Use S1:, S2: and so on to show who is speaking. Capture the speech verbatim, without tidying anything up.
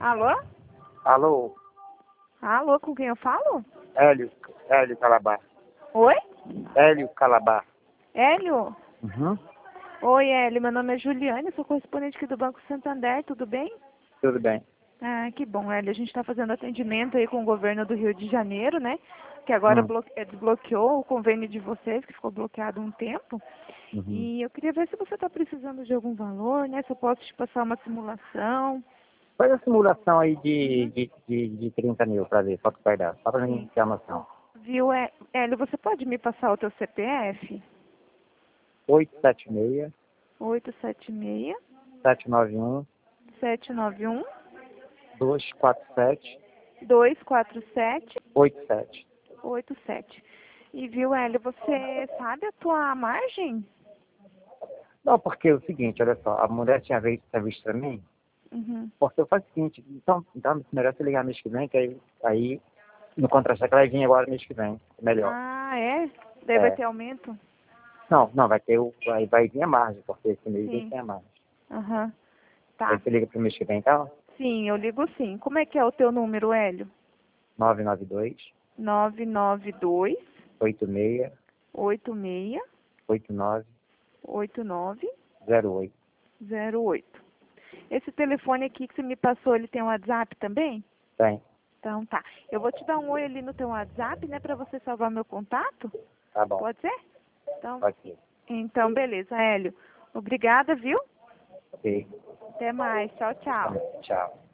S1: Alô?
S2: Alô?
S1: Alô, com quem eu falo?
S2: Hélio, Hélio Calabar.
S1: Oi?
S2: Hélio Calabar.
S1: Hélio?
S2: Uhum.
S1: Oi, Hélio, meu nome é Juliane, sou correspondente aqui do Banco Santander, tudo bem?
S2: Tudo bem.
S1: Ah, que bom, Hélio. A gente está fazendo atendimento aí com o governo do Rio de Janeiro, né? Que agora
S2: Hum.
S1: bloque... eh, desbloqueou o convênio de vocês, que ficou bloqueado um tempo.
S2: Uhum.
S1: E eu queria ver se você está precisando de algum valor, né? Se eu posso te passar uma simulação.
S2: Faz a simulação aí de,
S1: Uhum.
S2: de, de, de trinta mil pra ver quanto vai dar. Só pra mim
S1: Sim.
S2: ter uma noção.
S1: Viu, Hé- Hélio, você pode me passar o teu C P F?
S2: oito sete seis,
S1: oito sete seis,
S2: sete nove um,
S1: sete nove um,
S2: dois quatro sete,
S1: dois quatro sete,
S2: oito sete.
S1: oito sete. E viu, Hélio, você sabe a tua margem?
S2: Não, porque é o seguinte, olha só, a mulher tinha visto, tinha visto pra mim,
S1: Uhum.
S2: porque eu faço o seguinte, então, então melhor você ligar mês que vem, que aí, aí no contra-cheque vai vir agora mês que vem, melhor.
S1: Ah, é? Daí vai
S2: É.
S1: ter aumento?
S2: Não, não, vai ter o, vai, vai vir a margem, porque esse mês vem
S1: Sim.
S2: sem a margem.
S1: Aham.
S2: Aí
S1: Tá.
S2: você liga pro mês que vem, então?
S1: Sim, eu ligo sim. Como é que é o teu número, Hélio?
S2: nove nove dois,
S1: nove nove dois,
S2: oito seis,
S1: oito seis,
S2: oito nove
S1: oito nove
S2: zero oito.
S1: zero oito. Esse telefone aqui que você me passou, ele tem um WhatsApp também?
S2: Tem,
S1: Então tá. Eu vou te dar um oi ali no teu WhatsApp, né, pra você salvar meu contato?
S2: tá bom,
S1: Pode ser? Então,
S2: pode ser.
S1: então beleza, Hélio. Obrigada, viu?
S2: Ok,
S1: Até mais. Tchau, tchau.
S2: tchau.